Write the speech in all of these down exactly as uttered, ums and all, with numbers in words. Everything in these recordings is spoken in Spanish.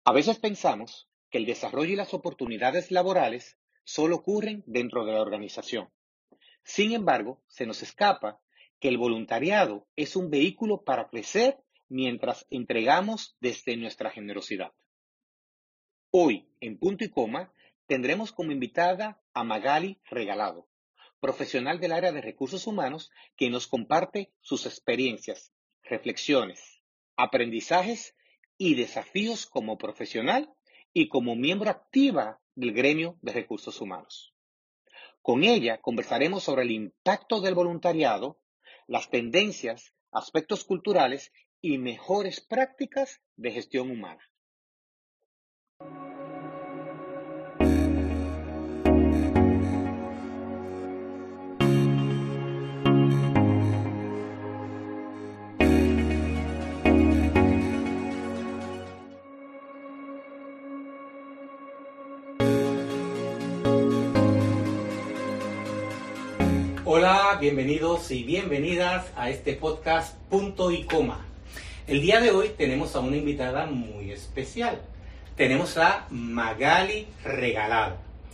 A veces pensamos que el desarrollo y las oportunidades laborales solo ocurren dentro de la organización. Sin embargo, se nos escapa que el voluntariado es un vehículo para crecer mientras entregamos desde nuestra generosidad. Hoy, en Punto y Coma, tendremos como invitada a Magali Regalado, profesional del área de recursos humanos que nos comparte sus experiencias, reflexiones, aprendizajes y desafíos como profesional y como miembro activa del gremio de recursos humanos. Con ella conversaremos sobre el impacto del voluntariado, las tendencias, aspectos culturales y mejores prácticas de gestión humana. Hola, bienvenidos y bienvenidas a este podcast Punto y Coma. El día de hoy tenemos a una invitada muy especial. Tenemos a Magali Regalado.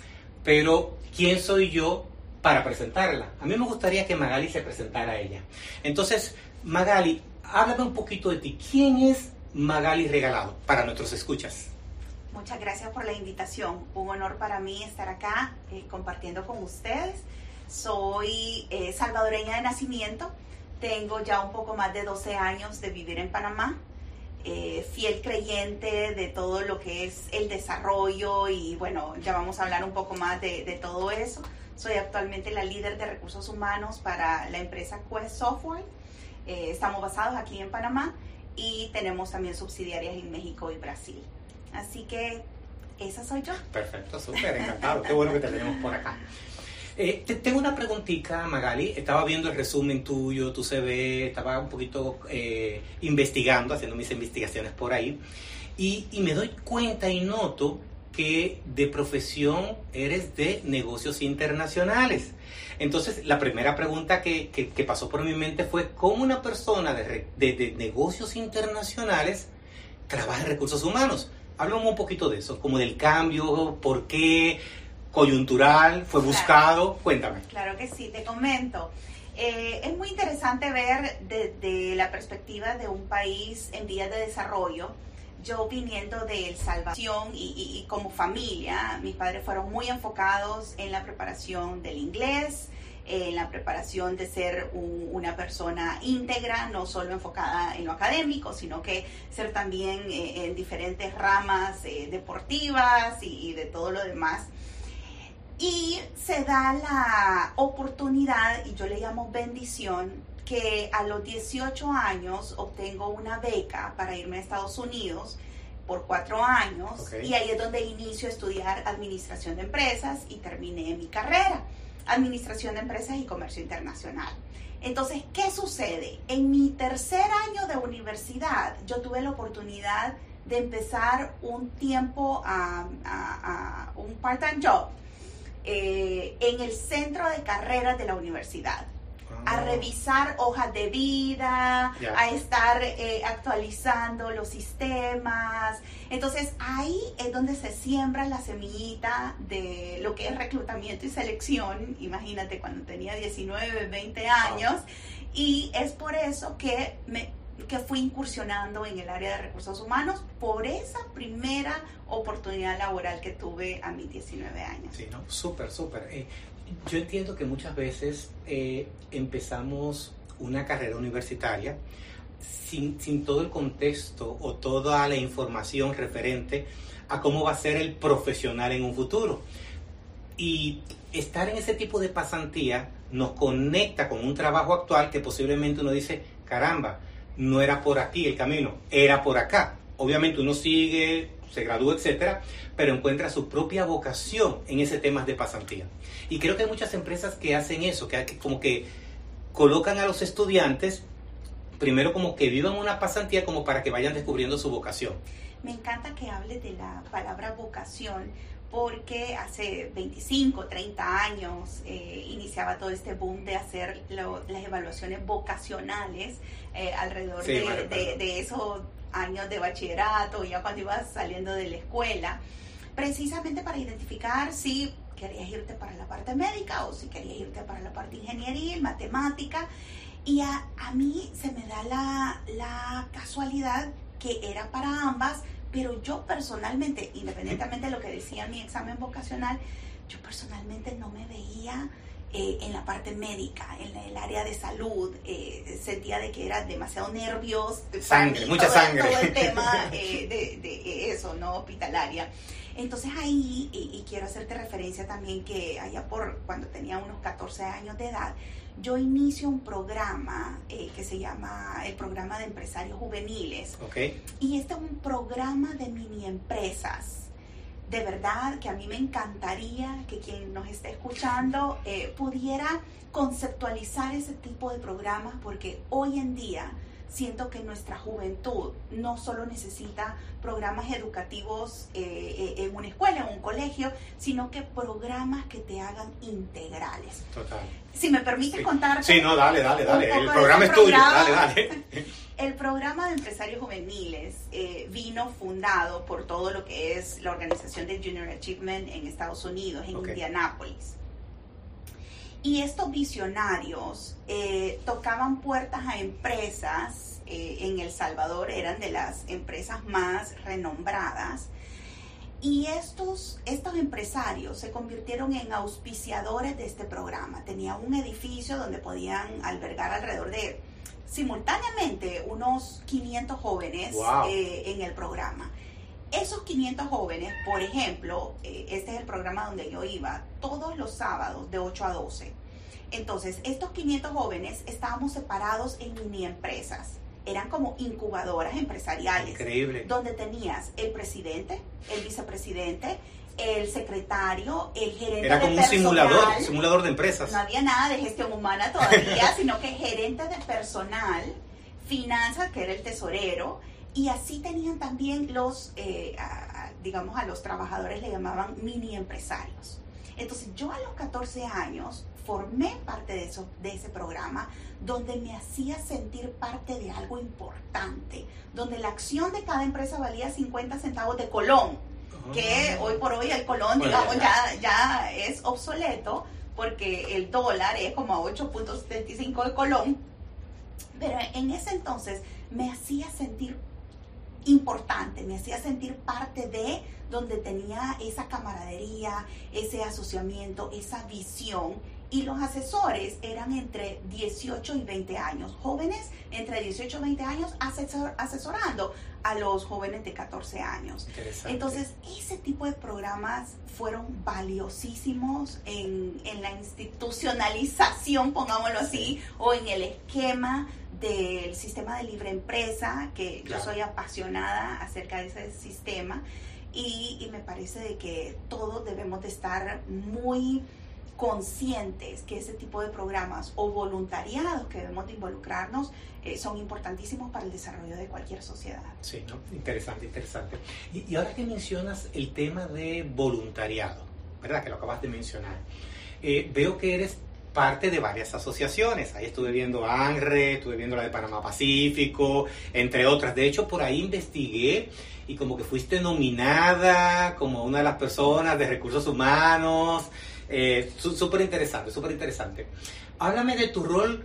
Pero, ¿quién soy yo para presentarla? A mí me gustaría que Magali se presentara a ella. Entonces, Magali, háblame un poquito de ti. ¿Quién es Magali Regalado para nuestros escuchas? Muchas gracias por la invitación. Un honor para mí estar acá eh, compartiendo con ustedes. Soy eh, salvadoreña de nacimiento, tengo ya un poco más de doce años de vivir en Panamá, eh, fiel creyente de todo lo que es el desarrollo y bueno, ya vamos a hablar un poco más de, de todo eso. Soy actualmente la líder de recursos humanos para la empresa Quest Software, eh, estamos basados aquí en Panamá y tenemos también subsidiarias en México y Brasil. Así que esa soy yo. Perfecto, súper, encantado, qué bueno que te tenemos por acá. Eh, te, tengo una preguntita, Magali. Estaba viendo el resumen tuyo, tu C V, estaba un poquito eh, investigando, haciendo mis investigaciones por ahí, y, y me doy cuenta y noto que de profesión eres de negocios internacionales. Entonces, la primera pregunta que, que, que pasó por mi mente fue, ¿cómo una persona de, de, de negocios internacionales trabaja en recursos humanos? Háblame un poquito de eso, como del cambio, por qué... coyuntural, fue buscado, claro. Cuéntame. Claro que sí, te comento. Eh, es muy interesante ver desde la perspectiva de un país en vías de desarrollo. Yo viniendo de El Salvador y, y, y como familia, mis padres fueron muy enfocados en la preparación del inglés, en la preparación de ser un, una persona íntegra, no solo enfocada en lo académico, sino que ser también eh, en diferentes ramas eh, deportivas y, y de todo lo demás. Y se da la oportunidad, y yo le llamo bendición, que a los dieciocho años obtengo una beca para irme a Estados Unidos por cuatro años. Okay. Y ahí es donde inicio a estudiar administración de empresas y terminé mi carrera, administración de empresas y comercio internacional. Entonces, ¿qué sucede? En mi tercer año de universidad, yo tuve la oportunidad de empezar un tiempo, a, a, a un part-time job, Eh, en el centro de carreras de la universidad, oh. a revisar hojas de vida, yeah. a estar eh, actualizando los sistemas. Entonces ahí es donde se siembra la semillita de lo que es reclutamiento y selección, imagínate cuando tenía diecinueve, veinte años, oh. y es por eso que me... que fui incursionando en el área de recursos humanos por esa primera oportunidad laboral que tuve a mis diecinueve años. Sí, no, súper, súper. Eh, yo entiendo que muchas veces eh, empezamos una carrera universitaria sin, sin todo el contexto o toda la información referente a cómo va a ser el profesional en un futuro. Y estar en ese tipo de pasantía nos conecta con un trabajo actual que posiblemente uno dice, caramba, no era por aquí el camino, era por acá. Obviamente uno sigue, se gradúa, etcétera, pero encuentra su propia vocación en ese tema de pasantía. Y creo que hay muchas empresas que hacen eso, que como que colocan a los estudiantes, primero como que vivan una pasantía como para que vayan descubriendo su vocación. Me encanta que hables de la palabra vocación, porque hace veinticinco, treinta años eh, iniciaba todo este boom de hacer lo, las evaluaciones vocacionales eh, alrededor sí, de, de, de eso años de bachillerato, ya cuando ibas saliendo de la escuela, precisamente para identificar si querías irte para la parte médica o si querías irte para la parte ingeniería, matemática. Y a, a mí se me da la, la casualidad que era para ambas, pero yo personalmente, independientemente de lo que decía mi examen vocacional, yo personalmente no me veía eh, en la parte médica, en el área de salud. Eh, sentía de que era demasiado nervios. Sangre, mí, mucha todo, sangre. Todo el tema eh, de, de eso, ¿no? Hospitalaria. Entonces ahí, y, y quiero hacerte referencia también que allá por cuando tenía unos catorce años de edad, yo inicio un programa eh, que se llama el Programa de Empresarios Juveniles. Okay. Y este es un programa de mini empresas. De verdad que a mí me encantaría que quien nos esté escuchando eh, pudiera conceptualizar ese tipo de programas, porque hoy en día siento que nuestra juventud no solo necesita programas educativos eh, en una escuela, en un colegio, sino que programas que te hagan integrales. Total. Si me permites Sí. contarte. Sí, no, dale, dale, dale. El de programa es ese tuyo, programa. dale, dale. El programa de empresarios juveniles eh, vino fundado por todo lo que es la organización de Junior Achievement en Estados Unidos, en Okay. Indianápolis. Y estos visionarios eh, tocaban puertas a empresas eh, en El Salvador, eran de las empresas más renombradas. Y estos, estos empresarios se convirtieron en auspiciadores de este programa. Tenían un edificio donde podían albergar alrededor de, simultáneamente, unos quinientos jóvenes. Wow. eh, en el programa. Esos quinientos jóvenes, por ejemplo, eh, este es el programa donde yo iba, todos los sábados de ocho a doce. Entonces, estos quinientos jóvenes estábamos separados en mini empresas. Eran como incubadoras empresariales. Increíble. Donde tenías el presidente, el vicepresidente, el secretario, el gerente Era como de un personal. simulador, simulador de empresas. No había nada de gestión humana todavía, sino que gerente de personal, finanzas, que era el tesorero, y así tenían también los, eh, a, a, digamos, a los trabajadores le llamaban mini empresarios. Entonces yo a los catorce años formé parte de, eso, de ese programa, donde me hacía sentir parte de algo importante, donde la acción de cada empresa valía cincuenta centavos de colón, que hoy por hoy el colón, Bueno, digamos, ya. ya, ya es obsoleto, porque el dólar es como a ocho punto setenta y cinco el colón, pero en ese entonces me hacía sentir importante, me hacía sentir parte de donde tenía esa camaradería, ese asociamiento, esa visión. Y los asesores eran entre dieciocho y veinte años, jóvenes entre dieciocho y veinte años asesor, asesorando a los jóvenes de catorce años. Interesante. Entonces, ese tipo de programas fueron valiosísimos en, en la institucionalización, pongámoslo así, Sí. o en el esquema del sistema de libre empresa, que Claro. yo soy apasionada acerca de ese sistema, y, y me parece de que todos debemos de estar muy conscientes que ese tipo de programas o voluntariados que debemos de involucrarnos eh, son importantísimos para el desarrollo de cualquier sociedad. Sí, ¿no? Interesante, interesante. Y, y ahora que mencionas el tema de voluntariado, ¿verdad? Que lo acabas de mencionar. Eh, veo que eres parte de varias asociaciones. Ahí estuve viendo ANRE, estuve viendo la de Panamá Pacífico, entre otras. De hecho, por ahí investigué y como que fuiste nominada como una de las personas de recursos humanos. Eh, súper interesante, súper interesante. Háblame de tu rol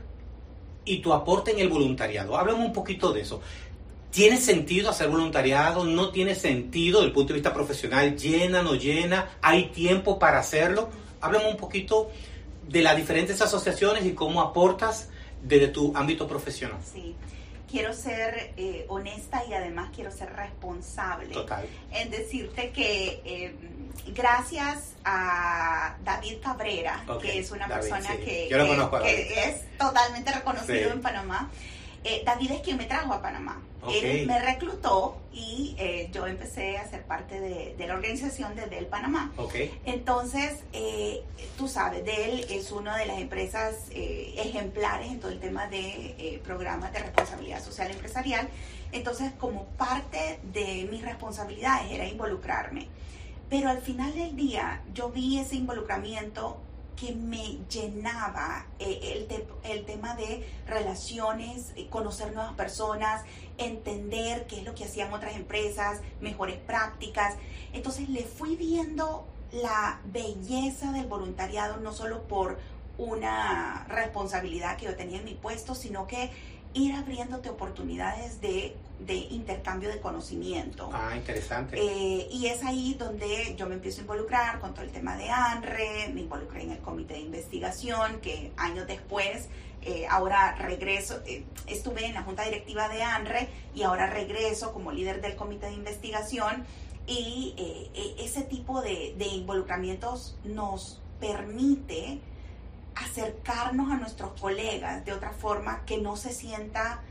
y tu aporte en el voluntariado. Háblame un poquito de eso. ¿Tiene sentido hacer voluntariado? ¿No tiene sentido desde el punto de vista profesional? ¿Llena, no llena? ¿Hay tiempo para hacerlo? Háblame un poquito de las diferentes asociaciones y cómo aportas desde tu ámbito profesional. Sí, quiero ser eh, honesta y además quiero ser responsable. Total. En decirte que eh, gracias a David Cabrera, Okay. que es una David, persona sí. que, Yo lo que- conozco a David. que es totalmente reconocido Sí. en Panamá, eh, David es quien me trajo a Panamá. Okay. Él me reclutó y eh, yo empecé a ser parte de, de la organización de Del Panamá. Ok. Entonces, eh, tú sabes, Dell es una de las empresas eh, ejemplares en todo el tema de eh, programas de responsabilidad social empresarial. Entonces, como parte de mis responsabilidades era involucrarme. Pero al final del día, yo vi ese involucramiento que me llenaba eh, el, te, el tema de relaciones, eh, conocer nuevas personas, entender qué es lo que hacían otras empresas, mejores prácticas. Entonces le fui viendo la belleza del voluntariado, no solo por una responsabilidad que yo tenía en mi puesto, sino que ir abriéndote oportunidades de, de intercambio de conocimiento. Ah, interesante. Eh, y es ahí donde yo me empiezo a involucrar con todo el tema de ANRE, me involucré en el comité de investigación, que años después, eh, ahora regreso, eh, estuve en la junta directiva de ANRE y ahora regreso como líder del comité de investigación, y eh, ese tipo de, de involucramientos nos permite acercarnos a nuestros colegas de otra forma, que no se sienta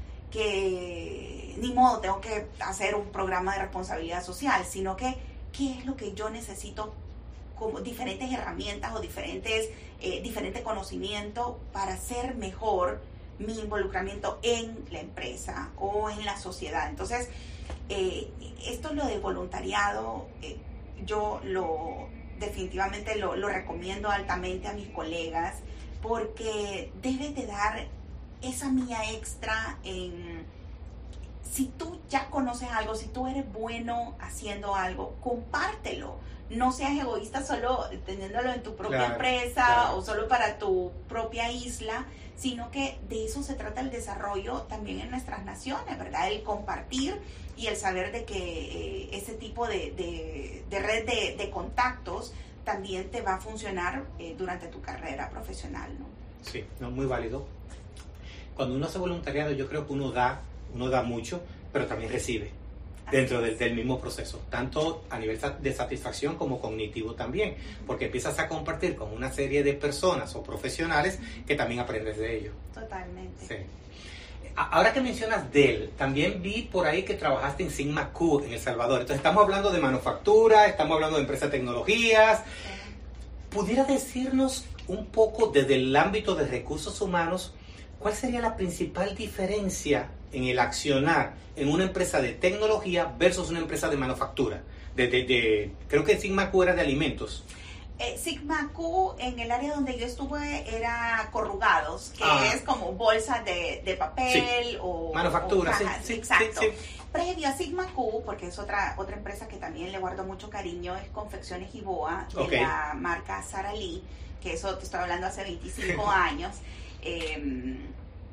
que ni modo tengo que hacer un programa de responsabilidad social, sino que qué es lo que yo necesito, como diferentes herramientas o diferentes eh, diferente conocimiento para hacer mejor mi involucramiento en la empresa o en la sociedad. Entonces eh, esto lo de voluntariado, eh, yo lo definitivamente lo, lo recomiendo altamente a mis colegas, porque debes de dar esa milla extra en, si tú ya conoces algo, si tú eres bueno haciendo algo, compártelo. No seas egoísta solo teniéndolo en tu propia claro, empresa claro. o solo para tu propia isla, sino que de eso se trata el desarrollo también en nuestras naciones, ¿verdad? El compartir y el saber de que eh, ese tipo de, de, de red de, de contactos también te va a funcionar eh, durante tu carrera profesional, ¿no? Sí, no, muy válido. Cuando uno hace voluntariado, yo creo que uno da, uno da mucho, pero también recibe dentro del, del mismo proceso, tanto a nivel de satisfacción como cognitivo también, porque empiezas a compartir con una serie de personas o profesionales que también aprendes de ello. Totalmente. Sí. Ahora que mencionas Dell, también vi por ahí que trabajaste en Sigma Q en El Salvador. Entonces estamos hablando de manufactura, estamos hablando de empresas de tecnologías. ¿Pudiera decirnos un poco desde el ámbito de recursos humanos cuál sería la principal diferencia en el accionar en una empresa de tecnología versus una empresa de manufactura? De, de, de, creo que Sigma Q era de alimentos. Eh, Sigma Q en el área donde yo estuve era corrugados, que ah. es como bolsas de, de papel sí. o manufactura, o cajas, sí, sí, exacto. Sí, sí. Previo a Sigma Q, porque es otra otra empresa que también le guardo mucho cariño, es Confecciones Iboa, de okay. la marca Sara Lee, que eso te estoy hablando hace veinticinco años. Eh,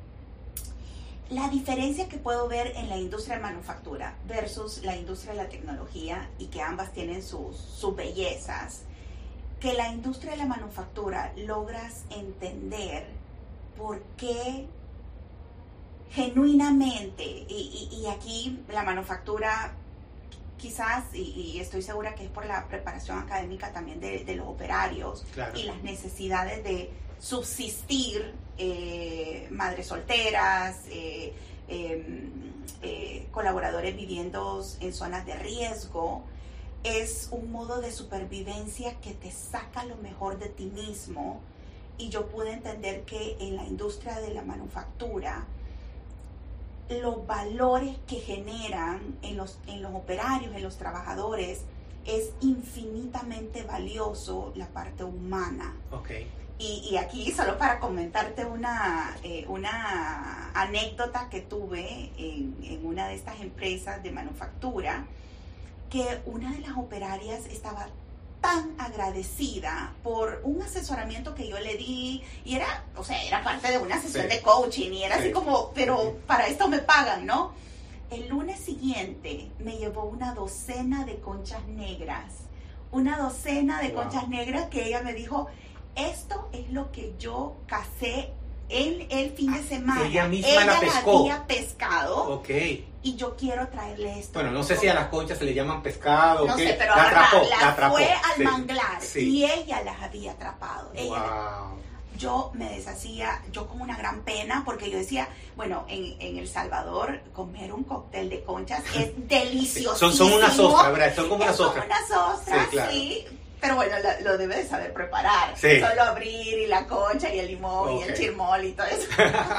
la diferencia que puedo ver en la industria de manufactura versus la industria de la tecnología, y que ambas tienen sus, sus bellezas, que la industria de la manufactura logras entender por qué genuinamente, y, y, y aquí la manufactura quizás, y, y estoy segura que es por la preparación académica también de, de los operarios, claro. y las necesidades de subsistir, eh, madres solteras, eh, eh, eh, colaboradores viviendo en zonas de riesgo, es un modo de supervivencia que te saca lo mejor de ti mismo. Y yo pude entender que en la industria de la manufactura, los valores que generan en los, en los operarios, en los trabajadores, es infinitamente valioso la parte humana. Okay. Y, y aquí, solo para comentarte una, eh, una anécdota que tuve en, en una de estas empresas de manufactura, que una de las operarias estaba tan agradecida por un asesoramiento que yo le di, y era, o sea, era parte de una sesión sí. de coaching, y era sí. así como, pero sí. para esto me pagan, ¿no? El lunes siguiente me llevó una docena de conchas negras, una docena de wow. conchas negras que ella me dijo, esto es lo que yo casé el, el fin de semana. Ella misma ella la pescó. había pescado. Ok. Y yo quiero traerle esto. Bueno, no sé si a las conchas se le llaman pescado. No ¿qué? sé, pero la agarra, atrapó, las la atrapó. fue al sí. manglar sí. y ella las había atrapado. Ella, wow. Yo me deshacía, yo con una gran pena, porque yo decía, bueno, en, en El Salvador comer un cóctel de conchas es delicioso. Son, son unas ostras, ¿verdad? Son como unas ostras. Son unas ostras, sí. Claro. sí. Pero bueno, lo, lo debe de saber preparar. Sí. Solo abrir, y la concha, y el limón, okay. y el chirmol, y todo eso.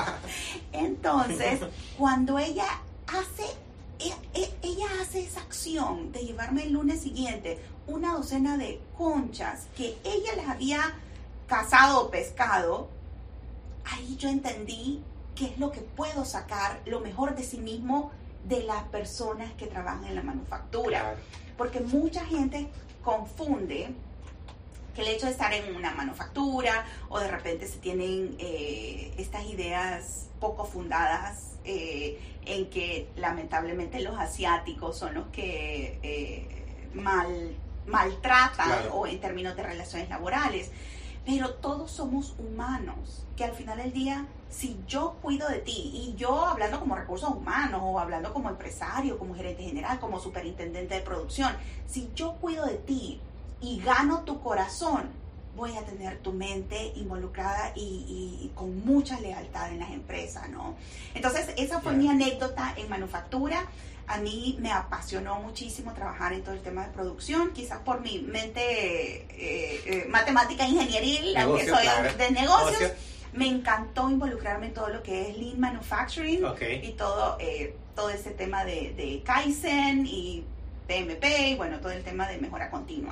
Entonces, cuando ella hace, ella, ella hace esa acción de llevarme el lunes siguiente una docena de conchas que ella les había cazado o pescado, ahí yo entendí qué es lo que puedo sacar, lo mejor de sí mismo de las personas que trabajan en la manufactura. Claro. Porque mucha gente confunde que el hecho de estar en una manufactura o de repente se tienen eh, estas ideas poco fundadas eh, en que lamentablemente los asiáticos son los que eh, mal, maltratan, claro, o en términos de relaciones laborales. Pero todos somos humanos, que al final del día, si yo cuido de ti, y yo hablando como recursos humanos, o hablando como empresario, como gerente general, como superintendente de producción, si yo cuido de ti y gano tu corazón, voy a tener tu mente involucrada y, y, y con mucha lealtad en las empresas, ¿no? Entonces, esa fue, yeah, mi anécdota en manufactura. A mí me apasionó muchísimo trabajar en todo el tema de producción, quizás por mi mente eh, eh, matemática ingenieril, aunque soy, claro, de negocios. Negocio. Me encantó involucrarme en todo lo que es Lean Manufacturing, okay, y todo, eh, todo ese tema de, de Kaizen y P M P, y bueno, todo el tema de mejora continua.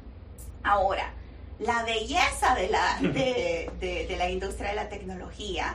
Ahora, la belleza de la, de, de, de la industria de la tecnología,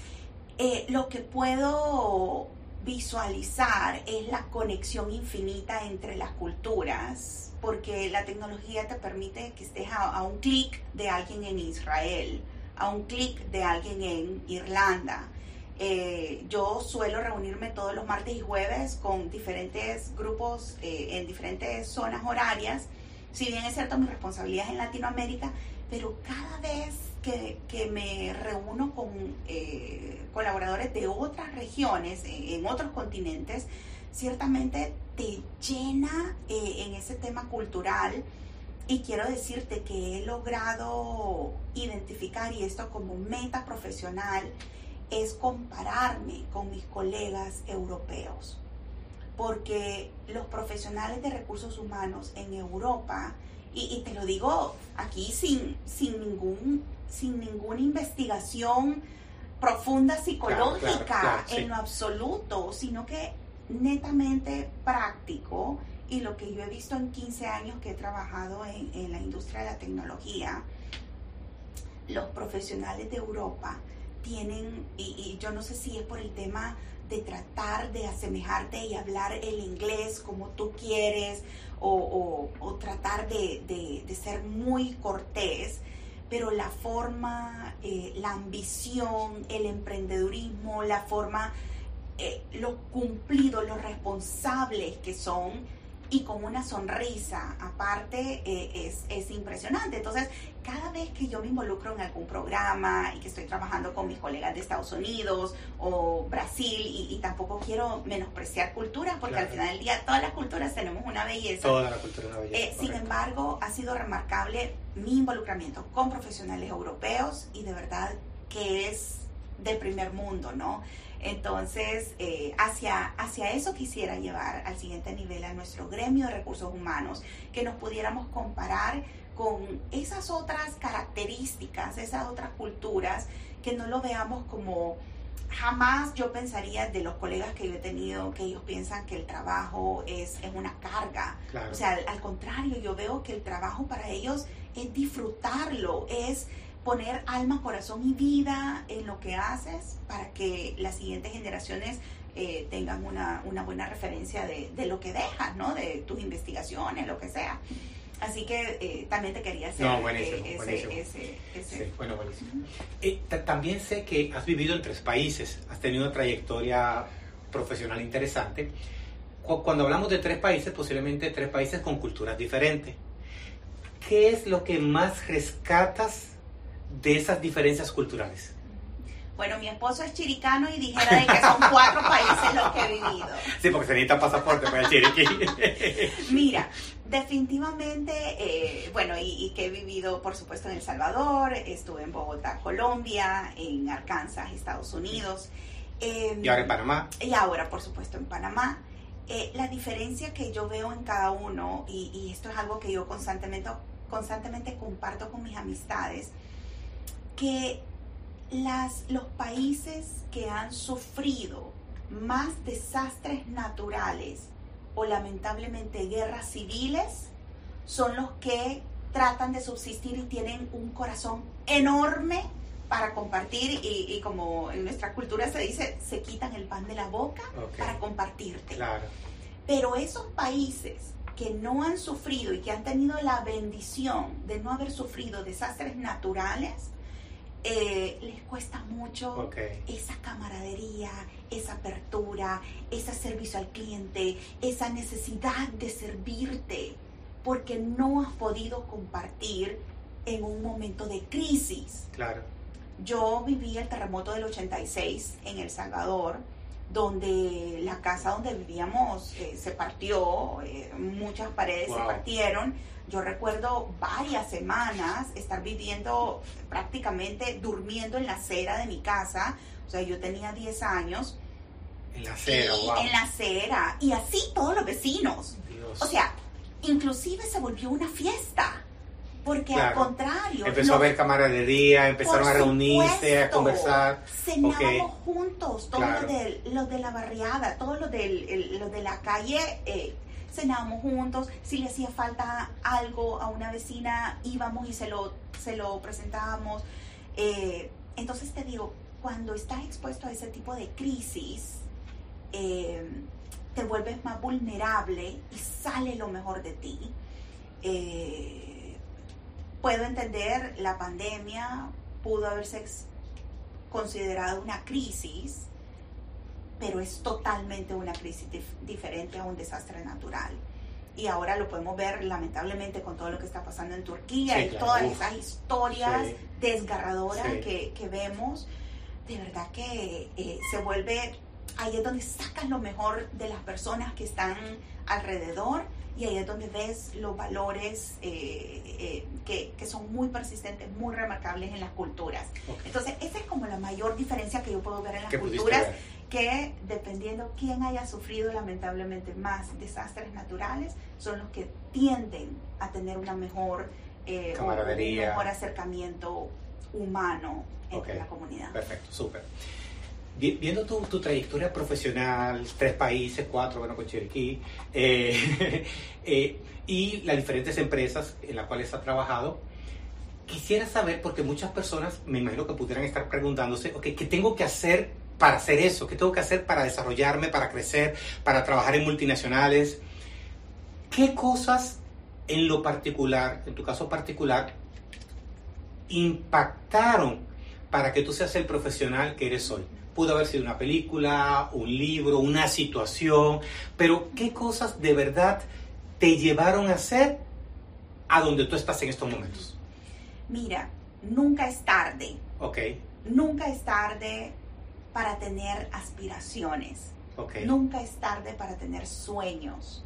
eh, lo que puedo visualizar es la conexión infinita entre las culturas, porque la tecnología te permite que estés a, a un clic de alguien en Israel, a un clic de alguien en Irlanda. Eh, yo suelo reunirme todos los martes y jueves con diferentes grupos eh, en diferentes zonas horarias. Si bien es cierto, mi responsabilidad es en Latinoamérica, pero cada vez que, que me reúno con eh, colaboradores de otras regiones, en, en otros continentes, ciertamente te llena eh, en ese tema cultural. Y quiero decirte que he logrado identificar, y esto como meta profesional, es compararme con mis colegas europeos. Porque los profesionales de recursos humanos en Europa, y, y te lo digo aquí sin, sin, ningún, sin ninguna investigación profunda psicológica, claro, claro, claro, sí, en lo absoluto, sino que netamente práctico. Y lo que yo he visto en quince años que he trabajado en, en la industria de la tecnología, los profesionales de Europa tienen, y, y yo no sé si es por el tema de tratar de asemejarte y hablar el inglés como tú quieres, o, o, o tratar de, de, de ser muy cortés, pero la forma, eh, la ambición, el emprendedurismo, la forma, eh, los cumplidos, los responsables que son, y con una sonrisa aparte, eh, es, es impresionante. Entonces, cada vez que yo me involucro en algún programa y que estoy trabajando con mis colegas de Estados Unidos o Brasil, y, y tampoco quiero menospreciar culturas, porque claro, al final del día todas las culturas tenemos una belleza. Toda la cultura es una belleza. Eh, sin embargo, ha sido remarcable mi involucramiento con profesionales europeos, y de verdad que es del primer mundo, ¿no? Entonces, eh, hacia, hacia eso quisiera llevar al siguiente nivel a nuestro gremio de recursos humanos, que nos pudiéramos comparar con esas otras características, esas otras culturas, que no lo veamos como, jamás yo pensaría de los colegas que yo he tenido, que ellos piensan que el trabajo es, es una carga. Claro. O sea, al, al contrario, yo veo que el trabajo para ellos es disfrutarlo, es poner alma, corazón y vida en lo que haces para que las siguientes generaciones eh, tengan una, una buena referencia de, de lo que dejas, ¿no? De tus investigaciones, lo que sea. Así que eh, también te quería hacer no, buenísimo, eh, ese, buenísimo. ese, ese... Sí, bueno, buenísimo. Uh-huh. Eh, t- también sé que has vivido en tres países, has tenido una trayectoria profesional interesante. Cu- cuando hablamos de tres países, posiblemente tres países con culturas diferentes. ¿Qué es lo que más rescatas de esas diferencias culturales? Bueno, mi esposo es chiricano y dijera de que son cuatro países los que he vivido. Sí, porque se necesita pasaporte para el chiriquí. Mira, definitivamente, eh, bueno, y, y que he vivido, por supuesto, en El Salvador, estuve en Bogotá, Colombia, en Arkansas, Estados Unidos. Eh, y ahora en Panamá. Y ahora, por supuesto, en Panamá. Eh, la diferencia que yo veo en cada uno, y, y esto es algo que yo constantemente, constantemente comparto con mis amistades, que las, los países que han sufrido más desastres naturales o lamentablemente guerras civiles son los que tratan de subsistir y tienen un corazón enorme para compartir y, y como en nuestra cultura se dice, se quitan el pan de la boca okay. para compartirte. Claro. Pero esos países que no han sufrido y que han tenido la bendición de no haber sufrido desastres naturales, eh, les cuesta mucho okay. esa camaradería, esa apertura, ese servicio al cliente, esa necesidad de servirte, porque no has podido compartir en un momento de crisis. Claro. Yo viví el terremoto del ochenta y seis en El Salvador, donde la casa donde vivíamos eh, se partió, eh, muchas paredes wow. se partieron. Yo recuerdo varias semanas estar viviendo prácticamente durmiendo en la acera de mi casa. O sea, yo tenía diez años. En la acera, y, wow. En la acera. Y así todos los vecinos. Dios. O sea, inclusive se volvió una fiesta. Porque claro. al contrario... Empezó no, a haber camaradería, empezaron a reunirse, supuesto, a conversar. Cenábamos okay. juntos, todos claro. los, de, los de la barriada, todos los, del, el, los de la calle, eh, cenábamos juntos. Si le hacía falta algo a una vecina, íbamos y se lo, se lo presentábamos. Eh, entonces te digo, cuando estás expuesto a ese tipo de crisis, eh, te vuelves más vulnerable y sale lo mejor de ti. Eh, Puedo entender, la pandemia pudo haberse considerado una crisis, pero es totalmente una crisis dif- diferente a un desastre natural. Y ahora lo podemos ver lamentablemente con todo lo que está pasando en Turquía sí, y claro. todas Uf. esas historias sí. desgarradoras sí. que, que vemos. De verdad que eh, se vuelve, ahí es donde sacas lo mejor de las personas que están alrededor. Y ahí es donde ves los valores eh, eh, que, que son muy persistentes, muy remarcables en las culturas. Okay. Entonces, esa es como la mayor diferencia que yo puedo ver en las ¿Qué culturas, ver? Que dependiendo quién haya sufrido lamentablemente más desastres naturales, son los que tienden a tener una mejor, eh, camaradería, un mejor acercamiento humano entre okay. la comunidad. Perfecto, súper. Viendo tu, tu trayectoria profesional, tres países, cuatro, bueno, con Chiriquí, eh, eh, y las diferentes empresas en las cuales has trabajado, quisiera saber, porque muchas personas me imagino que pudieran estar preguntándose, okay, ¿qué tengo que hacer para hacer eso? ¿Qué tengo que hacer para desarrollarme, para crecer, para trabajar en multinacionales? ¿Qué cosas en lo particular, en tu caso particular, impactaron para que tú seas el profesional que eres hoy? Pudo haber sido una película, un libro, una situación, pero ¿qué cosas de verdad te llevaron a ser a donde tú estás en estos momentos? Mira, nunca es tarde. Ok. Nunca es tarde para tener aspiraciones. Ok. Nunca es tarde para tener sueños.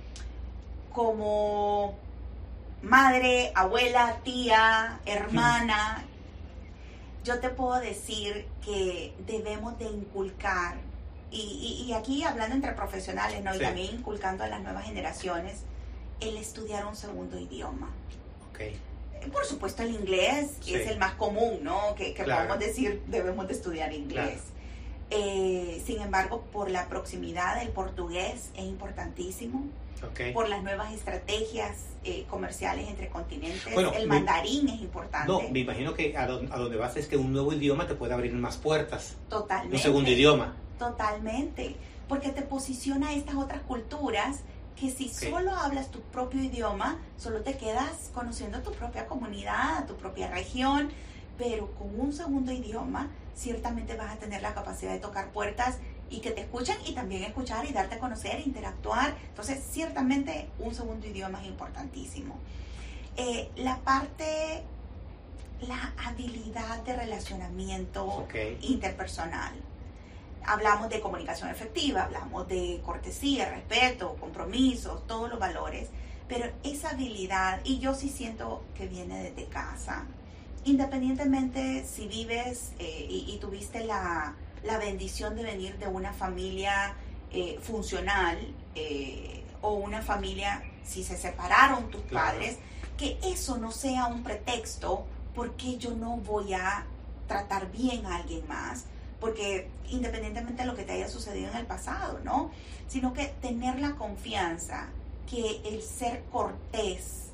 Como madre, abuela, tía, hermana, yo te puedo decir que debemos de inculcar, y, y, y aquí hablando entre profesionales, ¿no? Sí. Y también inculcando a las nuevas generaciones, el estudiar un segundo idioma. Okay. Por supuesto el inglés sí. es el más común, ¿no? Que, que claro. podemos decir, debemos de estudiar inglés. Claro. Eh, sin embargo, por la proximidad, el portugués es importantísimo. Okay. Por las nuevas estrategias eh, comerciales entre continentes, bueno, el me, mandarín es importante. No, me imagino que a, don, a donde vas es que un nuevo idioma te puede abrir más puertas. Totalmente. Un segundo idioma. Totalmente, porque te posiciona a estas otras culturas que si okay. solo hablas tu propio idioma, solo te quedas conociendo tu propia comunidad, tu propia región, pero con un segundo idioma ciertamente vas a tener la capacidad de tocar puertas y que te escuchen y también escuchar y darte a conocer, interactuar. Entonces, ciertamente un segundo idioma es importantísimo. Eh, la parte, la habilidad de relacionamiento okay. interpersonal. Hablamos de comunicación efectiva, hablamos de cortesía, respeto, compromisos, todos los valores, pero esa habilidad, y yo sí siento que viene desde casa, independientemente si vives eh, y, y tuviste la... la bendición de venir de una familia eh, funcional eh, o una familia, si se separaron tus claro. padres, que eso no sea un pretexto porque yo no voy a tratar bien a alguien más, porque independientemente de lo que te haya sucedido en el pasado, ¿no? Sino que tener la confianza que el ser cortés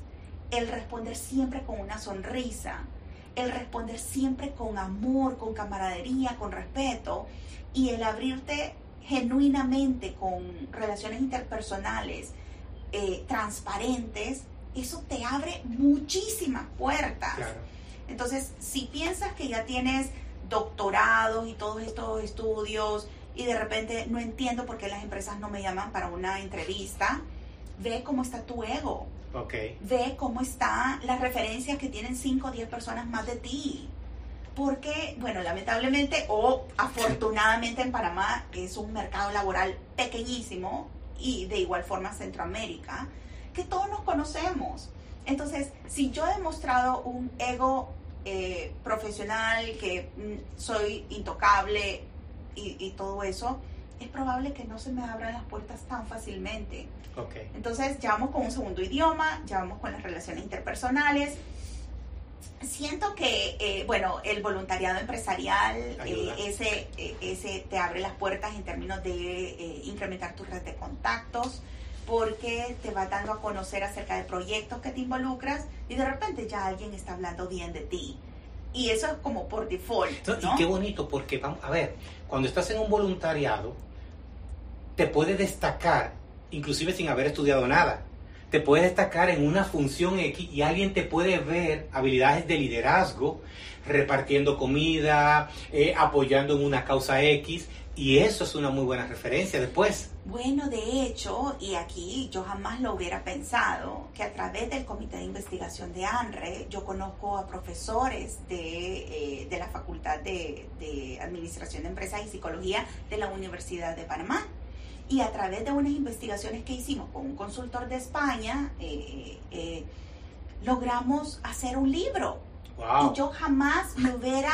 el responder siempre con una sonrisa, el responder siempre con amor, con camaradería, con respeto, y el abrirte genuinamente con relaciones interpersonales eh, transparentes, eso te abre muchísimas puertas. Claro. Entonces, si piensas que ya tienes doctorados y todos estos estudios y de repente no entiendo por qué las empresas no me llaman para una entrevista, ve cómo está tu ego. Okay. Ve cómo están las referencias que tienen cinco o diez personas más de ti. Porque, bueno, lamentablemente o afortunadamente en Panamá es un mercado laboral pequeñísimo, y de igual forma Centroamérica, que todos nos conocemos. Entonces, si yo he demostrado un ego eh, profesional, que mm, soy intocable y, y todo eso, es probable que no se me abran las puertas tan fácilmente. Okay. Entonces, ya vamos con un segundo idioma, ya vamos con las relaciones interpersonales. Siento que, eh, bueno, el voluntariado empresarial, eh, ese, eh, ese te abre las puertas en términos de eh, incrementar tu red de contactos, porque te va dando a conocer acerca de proyectos que te involucras y de repente ya alguien está hablando bien de ti. Y eso es como por default, ¿no? Y qué bonito, porque, vamos a ver, cuando estás en un voluntariado, te puedes destacar, inclusive sin haber estudiado nada. Te puedes destacar en una función X y alguien te puede ver habilidades de liderazgo, repartiendo comida, eh, apoyando en una causa X, y eso es una muy buena referencia después. Bueno, de hecho, y aquí yo jamás lo hubiera pensado, que a través del Comité de Investigación de ANRE, yo conozco a profesores de, eh, de la Facultad de, de Administración de Empresas y Psicología de la Universidad de Panamá. Y a través de unas investigaciones que hicimos con un consultor de España, eh, eh, logramos hacer un libro. Wow. Y yo jamás me hubiera,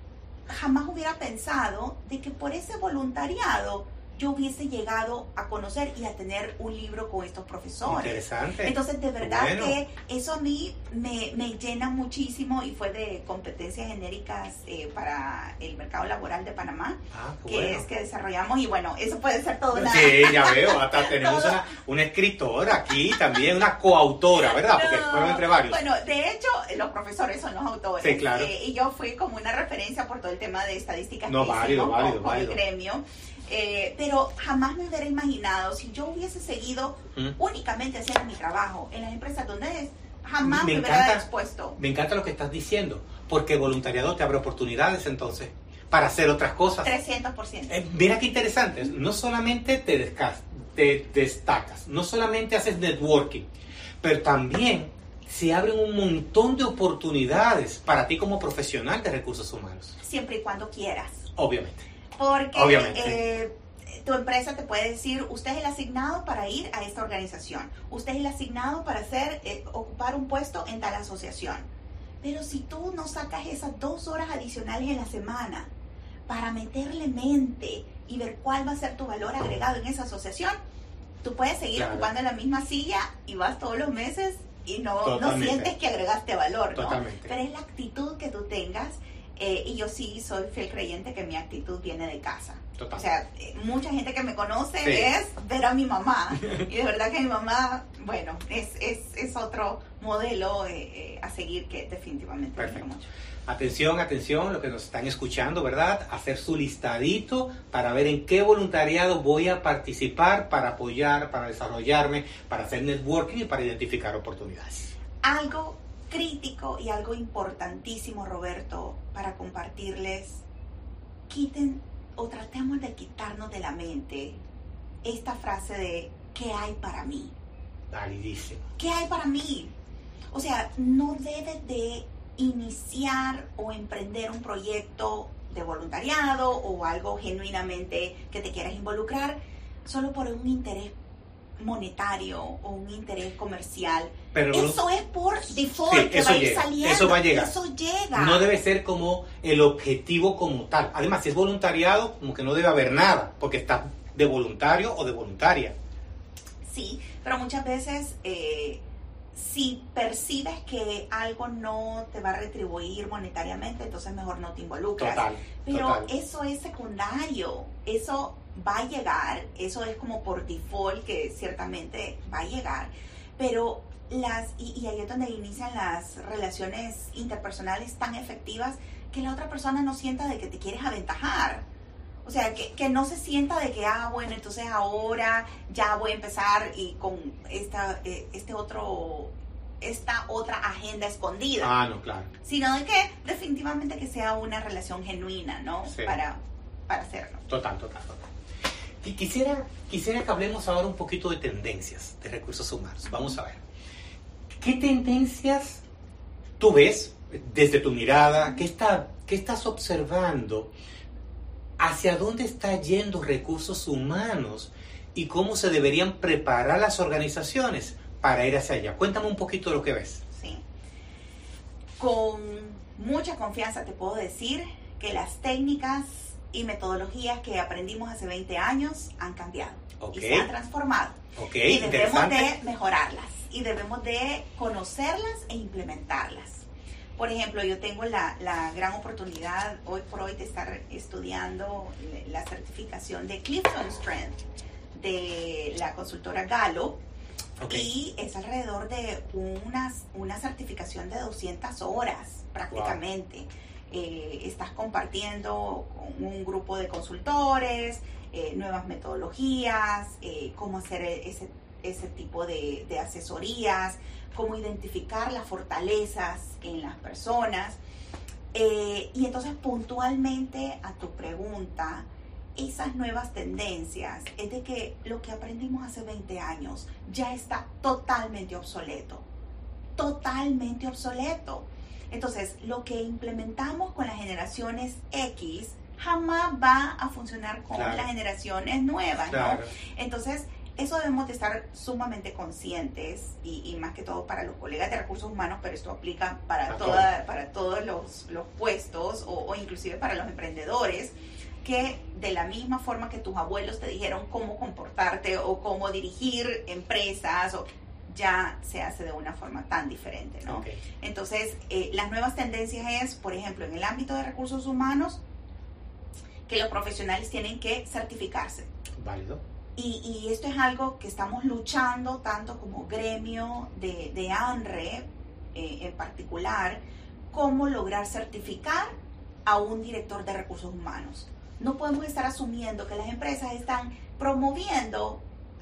jamás hubiera pensado de que por ese voluntariado yo hubiese llegado a conocer y a tener un libro con estos profesores. Interesante. Entonces, de verdad bueno. que eso a mí me, me llena muchísimo, y fue de competencias genéricas eh, para el mercado laboral de Panamá, ah, que bueno. es que desarrollamos, y bueno, eso puede ser todo una... Sí, ya veo, hasta tenemos una, una escritora aquí también, una coautora, ¿verdad? Porque No, fueron entre varios. Bueno, de hecho, los profesores son los autores. Sí, claro. Eh, y yo fui como una referencia por todo el tema de estadísticas No, que válido, hicimos válido, con, con el válido. gremio. Eh, pero jamás me hubiera imaginado, si yo hubiese seguido ¿Mm? únicamente haciendo mi trabajo en las empresas donde es, jamás Me me, hubiera encanta. expuesto. Me encanta lo que estás diciendo, porque el voluntariado te abre oportunidades entonces para hacer otras cosas. trescientos por ciento. Eh, mira qué interesante, no solamente te, descas, te destacas, no solamente haces networking, pero también se abren un montón de oportunidades para ti como profesional de recursos humanos. Siempre y cuando quieras. Obviamente. Porque Obviamente. eh, tu empresa te puede decir, usted es el asignado para ir a esta organización, usted es el asignado para hacer, eh, ocupar un puesto en tal asociación. Pero si tú no sacas esas dos horas adicionales en la semana para meterle mente y ver cuál va a ser tu valor agregado en esa asociación, tú puedes seguir Claro. ocupando la misma silla y vas todos los meses y no, no Totalmente. sientes que agregaste valor, ¿no? Totalmente. Pero es la actitud que tú tengas. Eh, y yo sí soy fiel creyente que mi actitud viene de casa. Total. O sea, eh, mucha gente que me conoce Sí. es ver a mi mamá. Y de verdad que mi mamá, bueno, es, es, es otro modelo eh, eh, a seguir que definitivamente me Perfecto. mucho. Atención, atención, los que nos están escuchando, ¿verdad? Hacer su listadito para ver en qué voluntariado voy a participar para apoyar, para desarrollarme, para hacer networking y para identificar oportunidades. Algo crítico y algo importantísimo, Roberto, para compartirles: quiten o tratemos de quitarnos de la mente esta frase de ¿qué hay para mí? Validísimo. ¿Qué hay para mí? O sea, no debes de iniciar o emprender un proyecto de voluntariado o algo genuinamente que te quieras involucrar solo por un interés monetario o un interés comercial. Pero Eso es por default, Sí, que eso va a ir llega, saliendo. eso va a llegar. Eso llega. no debe ser como el objetivo como tal. Además, si es voluntariado, como que no debe haber nada, porque está de voluntario o de voluntaria. Sí, pero muchas veces eh, si percibes que algo no te va a retribuir monetariamente, entonces mejor no te involucras. Total, Pero total. eso es secundario, eso va a llegar, eso es como por default que ciertamente va a llegar, pero las, y, y ahí es donde inician las relaciones interpersonales tan efectivas, que la otra persona no sienta de que te quieres aventajar. O sea, que, que no se sienta de que, ah, bueno, entonces ahora ya voy a empezar y con esta, eh, este otro, esta otra agenda escondida. Ah, no, claro. Sino de que definitivamente que sea una relación genuina, ¿no? Sí. Para, para hacerlo. Total, total, total. Y quisiera, quisiera que hablemos ahora un poquito de tendencias de recursos humanos. Vamos a ver. ¿Qué tendencias tú ves desde tu mirada? ¿Qué, está, qué estás observando? ¿Hacia dónde está yendo recursos humanos? ¿Y cómo se deberían preparar las organizaciones para ir hacia allá? Cuéntame un poquito de lo que ves. Sí. Con mucha confianza te puedo decir que las técnicas y metodologías que aprendimos hace veinte años han cambiado. Okay. Y se han transformado. Okay, y debemos interesante. de mejorarlas. Y debemos de conocerlas e implementarlas. Por ejemplo, yo tengo la, la gran oportunidad hoy por hoy de estar estudiando la certificación de Clifton Strength de la consultora Gallup. Okay. Y es alrededor de unas, una certificación de doscientas horas prácticamente. Wow. Eh, estás compartiendo con un grupo de consultores, eh, nuevas metodologías, eh, cómo hacer ese, ese tipo de, de asesorías, cómo identificar las fortalezas en las personas. Eh, y entonces puntualmente a tu pregunta, esas nuevas tendencias es de que lo que aprendimos hace veinte años ya está totalmente obsoleto, totalmente obsoleto. Entonces, lo que implementamos con las generaciones X jamás va a funcionar con claro. las generaciones nuevas, claro. ¿no? Entonces, eso debemos de estar sumamente conscientes y, y más que todo para los colegas de recursos humanos, pero esto aplica para, toda, para todos los, los puestos o, o inclusive para los emprendedores, que de la misma forma que tus abuelos te dijeron cómo comportarte o cómo dirigir empresas, o, ya se hace de una forma tan diferente, ¿no? Okay. Entonces, eh, las nuevas tendencias es, por ejemplo, en el ámbito de recursos humanos, que los profesionales tienen que certificarse. Válido. Y, y esto es algo que estamos luchando tanto como gremio de, de ANRE eh, en particular, cómo lograr certificar a un director de recursos humanos. No podemos estar asumiendo que las empresas están promoviendo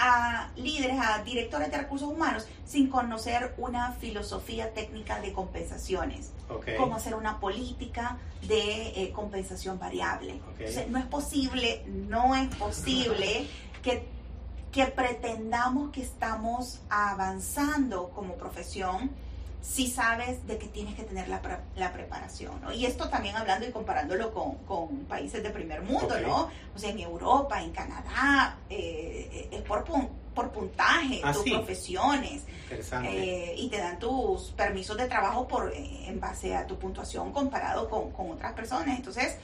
a líderes, a directores de recursos humanos sin conocer una filosofía técnica de compensaciones, okay. Cómo hacer una política de eh, compensación variable. Okay. Entonces, no es posible, no es posible que, que pretendamos que estamos avanzando como profesión si sabes de que tienes que tener la, pre, la preparación, ¿no? Y esto también hablando y comparándolo con, con países de primer mundo, okay. ¿no? O sea, en Europa, en Canadá, eh, es por, pun, por puntaje, ah, tus sí. profesiones. Interesante. Eh, y te dan tus permisos de trabajo por eh, en base a tu puntuación comparado con, con otras personas. Entonces,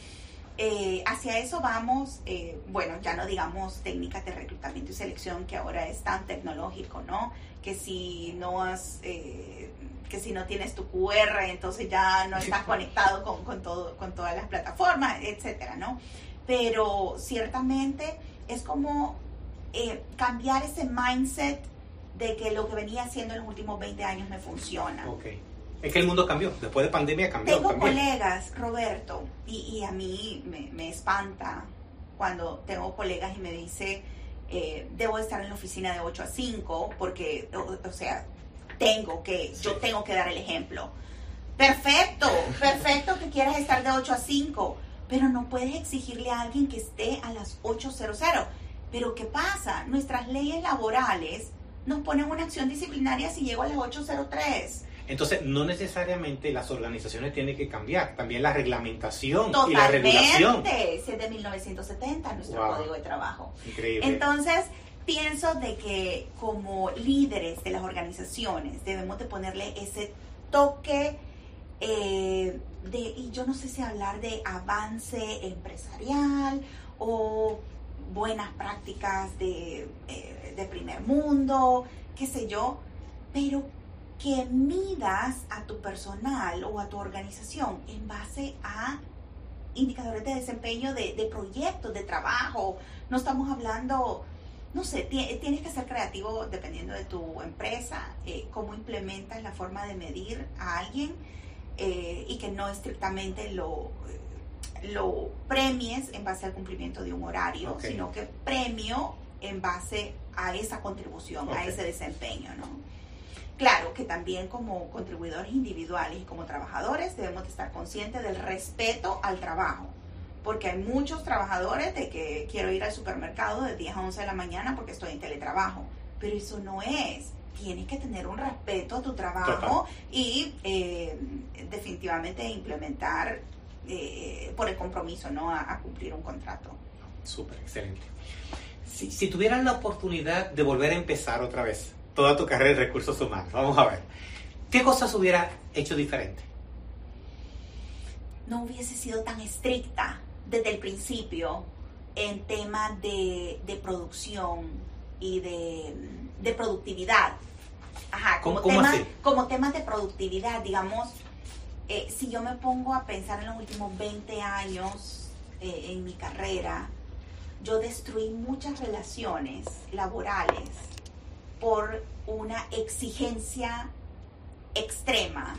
eh, hacia eso vamos, eh, bueno, ya no digamos técnicas de reclutamiento y selección, que ahora es tan tecnológico, ¿no? Que si no has... Eh, que si no tienes tu cu erre, entonces ya no estás conectado con, con, todo, con todas las plataformas, etcétera, ¿no? Pero ciertamente es como eh, cambiar ese mindset de que lo que venía haciendo en los últimos veinte años me funciona. Okay. Es que el mundo cambió, después de pandemia cambió. Tengo también. colegas, Roberto, y, y a mí me, me espanta cuando tengo colegas y me dice, eh, debo estar en la oficina de ocho a cinco, porque, o, o sea... tengo que, sí. yo tengo que dar el ejemplo. Perfecto, perfecto que quieras estar de ocho a cinco, pero no puedes exigirle a alguien que esté a las ocho cero cero. Pero ¿qué pasa? Nuestras leyes laborales nos ponen una acción disciplinaria si llego a las ocho cero tres. Entonces, no necesariamente las organizaciones tienen que cambiar, también la reglamentación Totalmente. Y la regulación. Totalmente, es de mil novecientos setenta nuestro wow. Código de Trabajo. Increíble. Entonces, pienso de que como líderes de las organizaciones debemos de ponerle ese toque eh, de, y yo no sé si hablar de avance empresarial o buenas prácticas de, eh, de primer mundo, qué sé yo, pero que midas a tu personal o a tu organización en base a indicadores de desempeño de, de proyectos, de trabajo. No estamos hablando no sé, tienes que ser creativo dependiendo de tu empresa, eh, cómo implementas la forma de medir a alguien eh, y que no estrictamente lo, lo premies en base al cumplimiento de un horario, okay. sino que premio en base a esa contribución, okay. a ese desempeño, ¿no? Claro que también como contribuidores individuales y como trabajadores debemos de estar conscientes del respeto al trabajo. Porque hay muchos trabajadores de que quiero ir al supermercado de diez a once de la mañana porque estoy en teletrabajo. Pero eso no es. Tienes que tener un respeto a tu trabajo Total. y eh, definitivamente implementar eh, por el compromiso, ¿no? A, a cumplir un contrato. Súper, excelente. Si, si tuvieran la oportunidad de volver a empezar otra vez toda tu carrera de recursos humanos, vamos a ver, ¿qué cosas hubiera hecho diferente? No hubiese sido tan estricta desde el principio en temas de, de producción y de, de productividad. Ajá, como, ¿Cómo, temas, cómo así? como temas de productividad, digamos, eh, si yo me pongo a pensar en los últimos veinte años eh, en mi carrera, yo destruí muchas relaciones laborales por una exigencia extrema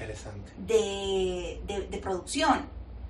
de, de, de producción.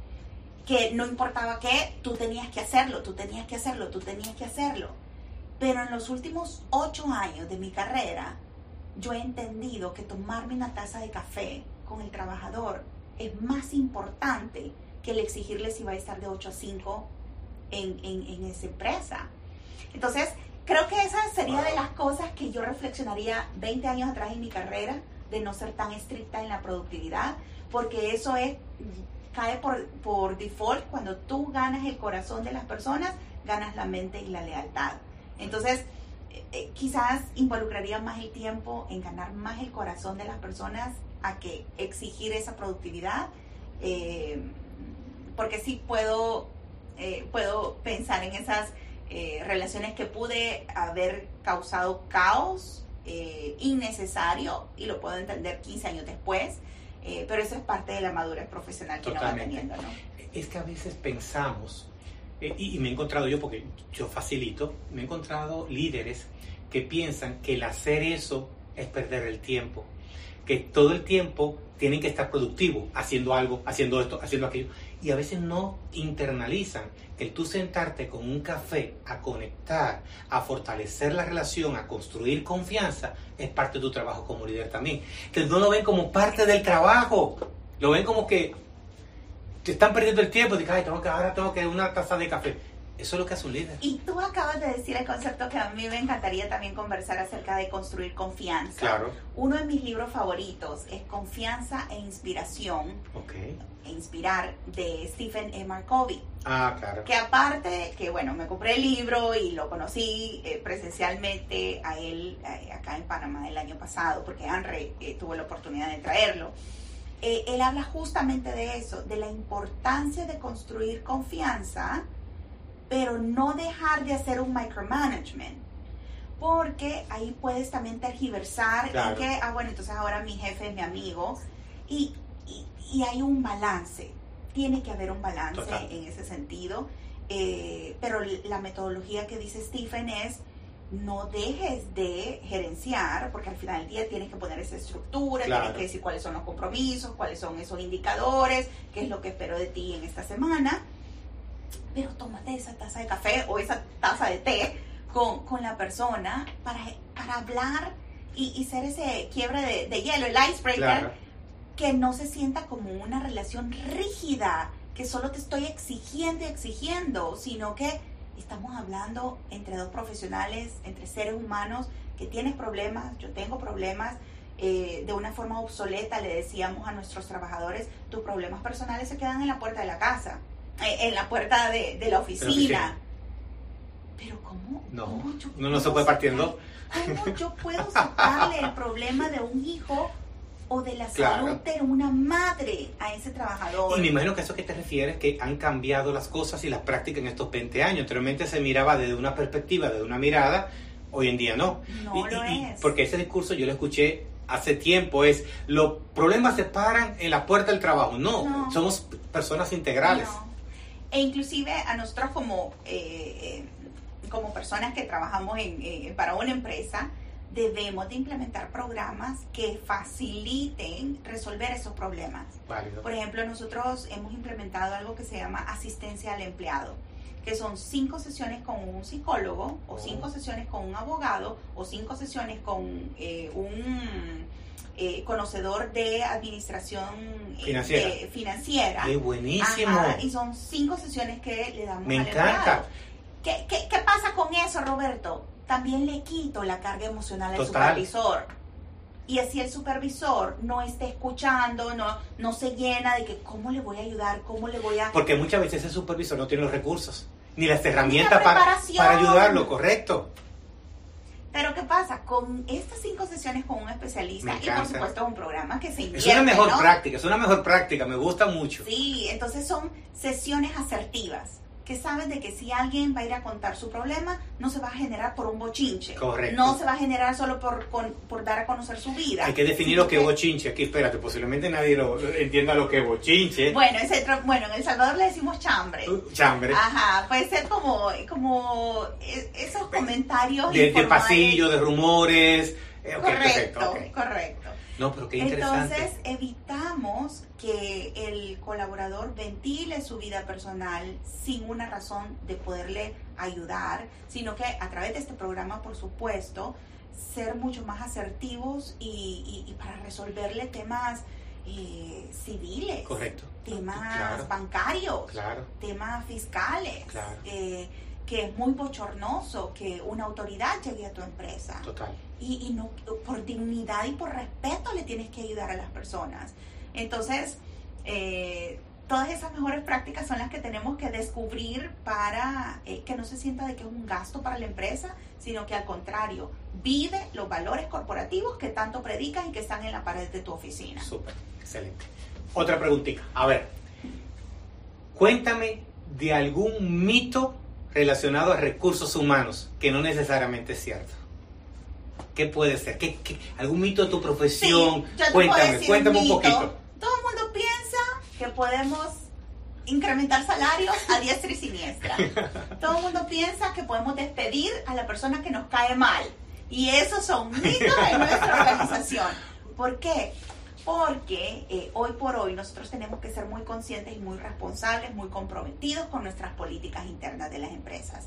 Que no importaba qué, tú tenías que hacerlo, tú tenías que hacerlo, tú tenías que hacerlo. Pero en los últimos ocho años de mi carrera, yo he entendido que tomarme una taza de café con el trabajador es más importante que el exigirle si va a estar de ocho a cinco en, en, en esa empresa. Entonces, creo que esa sería wow. de las cosas que yo reflexionaría veinte años atrás en mi carrera, de no ser tan estricta en la productividad, porque eso es... cae por, por default. Cuando tú ganas el corazón de las personas, ganas la mente y la lealtad. Entonces, eh, quizás involucraría más el tiempo en ganar más el corazón de las personas a que exigir esa productividad, eh, porque sí puedo, eh, puedo pensar en esas eh, relaciones que pude haber causado caos eh, innecesario, y lo puedo entender quince años después. Eh, pero eso es parte de la madurez profesional que uno va teniendo, ¿no? Es que a veces pensamos, eh, y, y me he encontrado yo, porque yo facilito, me he encontrado líderes que piensan que el hacer eso es perder el tiempo, que todo el tiempo tienen que estar productivos, haciendo algo, haciendo esto, haciendo aquello, y a veces no internalizan que el tú sentarte con un café a conectar, a fortalecer la relación, a construir confianza, es parte de tu trabajo como líder también. Que no lo ven como parte del trabajo, lo ven como que te están perdiendo el tiempo, de que ay, tengo que, ahora tengo que una taza de café. Eso es lo que hace un líder. Y tú acabas de decir el concepto que a mí me encantaría también conversar acerca de construir confianza. Claro. Uno de mis libros favoritos es Confianza e Inspiración. Okay. E Inspirar, de Stephen E. Marcovy. Ah, claro. Que aparte, que bueno, me compré el libro y lo conocí eh, presencialmente a él eh, acá en Panamá el año pasado, porque Henry eh, tuvo la oportunidad de traerlo. Eh, él habla justamente de eso, de la importancia de construir confianza, pero no dejar de hacer un micromanagement, porque ahí puedes también tergiversar, claro. en que, ah, bueno, entonces ahora mi jefe es mi amigo, y, y, y hay un balance, tiene que haber un balance Total. En ese sentido, eh, pero la metodología que dice Stephen es, no dejes de gerenciar, porque al final del día tienes que poner esa estructura, claro. tienes que decir cuáles son los compromisos, cuáles son esos indicadores, qué es lo que espero de ti en esta semana, pero tómate esa taza de café o esa taza de té con, con la persona para, para hablar y, y ser ese quiebre de, de hielo, el icebreaker, claro. que no se sienta como una relación rígida, que solo te estoy exigiendo y exigiendo, sino que estamos hablando entre dos profesionales, entre seres humanos, que tienes problemas, yo tengo problemas, eh, de una forma obsoleta le decíamos a nuestros trabajadores, tus problemas personales se quedan en la puerta de la casa, en la puerta de, de la oficina. Pero ¿cómo? No, ¿cómo yo no, no se puede partir en dos. ¿Cómo yo puedo sacarle el problema de un hijo o de la claro. salud de una madre a ese trabajador? Y me imagino que a eso que te refieres, que han cambiado las cosas y las prácticas en estos veinte años. Anteriormente se miraba desde una perspectiva, desde una mirada, hoy en día no. No y, lo y, es. Porque ese discurso yo lo escuché hace tiempo, es los problemas se paran en la puerta del trabajo. No, no. somos personas integrales. No. E inclusive a nosotros como eh, como personas que trabajamos en, eh, para una empresa, debemos de implementar programas que faciliten resolver esos problemas. Válido. Por ejemplo, nosotros hemos implementado algo que se llama asistencia al empleado, que son cinco sesiones con un psicólogo, o cinco Oh. sesiones con un abogado, o cinco sesiones con eh, un eh, conocedor de administración eh, Financiera. de- financiera. ¡Qué buenísimo! Ajá, y son cinco sesiones que le damos Me al encanta. empleado. ¿Qué, qué, ¿Qué pasa con eso, Roberto? También le quito la carga emocional al Total. supervisor. Y así el supervisor no está escuchando, no, no se llena de que cómo le voy a ayudar, cómo le voy a... Porque muchas veces el supervisor no tiene los recursos, ni las herramientas Ni la para, preparación. para ayudarlo, correcto. Pero ¿qué pasa? Con estas cinco sesiones con un especialista, Me y por encanta. supuesto es un programa que se Es invierte, una mejor ¿no? práctica, es una mejor práctica, me gusta mucho. Sí, entonces son sesiones asertivas, que sabes de que si alguien va a ir a contar su problema, no se va a generar por un bochinche. Correcto. No se va a generar solo por, con- por dar a conocer su vida. Hay que definir sino lo que es bochinche. Aquí, espérate, posiblemente nadie lo entienda lo que es bochinche. Bueno, ese otro- bueno, en El Salvador le decimos chambre. Uh, Chambre. Ajá, puede ser como, como eh, esos comentarios De, de informales. pasillo, de rumores. Eh, ok, Correcto, perfecto, ok. correcto. No, pero qué interesante. Entonces evitamos que el colaborador ventile su vida personal sin una razón de poderle ayudar, sino que a través de este programa, por supuesto, ser mucho más asertivos y, y- y para resolverle temas eh, civiles, Correcto. temas Claro. bancarios, Claro. temas fiscales, Claro. eh, que es muy bochornoso que una autoridad llegue a tu empresa. Total. Y, y no, por dignidad y por respeto le tienes que ayudar a las personas. Entonces, eh, todas esas mejores prácticas son las que tenemos que descubrir para eh, que no se sienta de que es un gasto para la empresa, sino que al contrario, vive los valores corporativos que tanto predican y que están en la pared de tu oficina. Súper, excelente. Otra preguntita. A ver, cuéntame de algún mito relacionado a recursos humanos que no necesariamente es cierto. ¿Qué puede ser? ¿Qué, qué- algún mito de tu profesión? Sí, yo te puedo Cuéntame, decir cuéntame un mito. poquito. Todo el mundo piensa que podemos incrementar salarios a diestra y siniestra. Todo el mundo piensa que podemos despedir a la persona que nos cae mal. Y esos son mitos en nuestra organización. ¿Por qué? Porque eh, hoy por hoy nosotros tenemos que ser muy conscientes y muy responsables, muy comprometidos con nuestras políticas internas de las empresas.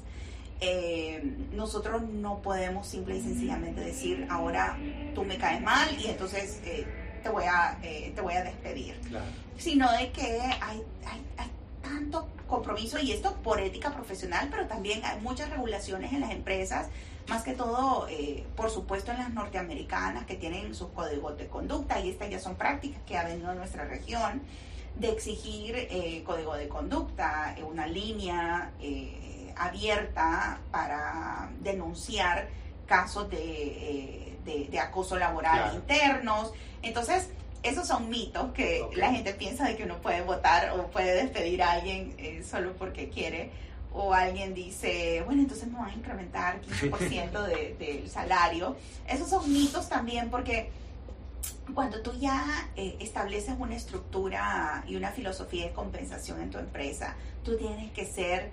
Eh, nosotros no podemos simple y sencillamente decir, ahora tú me caes mal y entonces eh, te, voy a, eh, te voy a despedir. Claro. Sino de que hay, hay, hay tanto compromiso, y esto por ética profesional, pero también hay muchas regulaciones en las empresas, más que todo, eh, por supuesto, en las norteamericanas, que tienen sus códigos de conducta, y estas ya son prácticas que ha venido a nuestra región, de exigir eh, código de conducta, eh, una línea eh, abierta para denunciar casos de, eh, de, de acoso laboral Claro. internos. Entonces, esos son mitos que Ok. la gente piensa de que uno puede votar o puede despedir a alguien eh, solo porque quiere. O alguien dice, bueno, entonces me van a incrementar quince por ciento de, del salario. Esos son mitos también, porque cuando tú ya eh, estableces una estructura y una filosofía de compensación en tu empresa, tú tienes que ser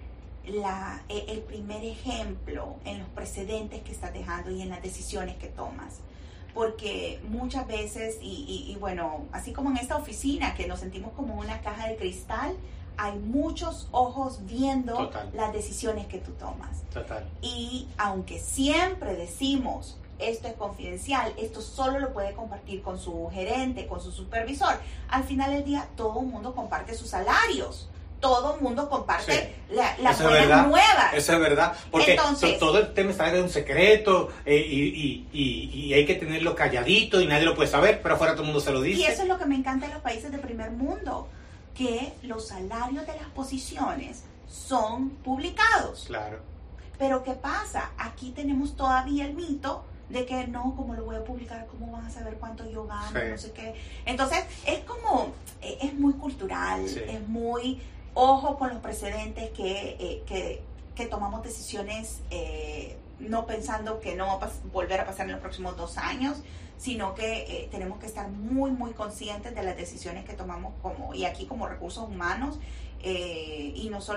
la, eh, el primer ejemplo en los precedentes que estás dejando y en las decisiones que tomas. Porque muchas veces, y, y, y bueno, así como en esta oficina, que nos sentimos como una caja de cristal, hay muchos ojos viendo Total. las decisiones que tú tomas. Total. Y aunque siempre decimos, esto es confidencial, esto solo lo puede compartir con su gerente, con su supervisor, al final del día todo el mundo comparte sus salarios. Todo el mundo comparte Sí. la- las Eso es buenas verdad. nuevas. Eso es verdad, porque Entonces- to- todo el tema está en un secreto eh, y, y- y- y hay que tenerlo calladito y nadie lo puede saber, pero afuera todo el mundo se lo dice. Y eso es lo que me encanta de los países de primer mundo, que los salarios de las posiciones son publicados. Claro. Pero ¿qué pasa? Aquí tenemos todavía el mito de que no, como lo voy a publicar, ¿cómo van a saber cuánto yo gano? Sí. No sé qué. Entonces, es como, eh, es muy cultural, Sí. es muy, ojo con los precedentes que, eh, que, que tomamos decisiones eh, no pensando que no va a pas- volver a pasar en los próximos dos años, sino que eh, tenemos que estar muy, muy conscientes de las decisiones que tomamos como, y aquí como recursos humanos, eh, y no solo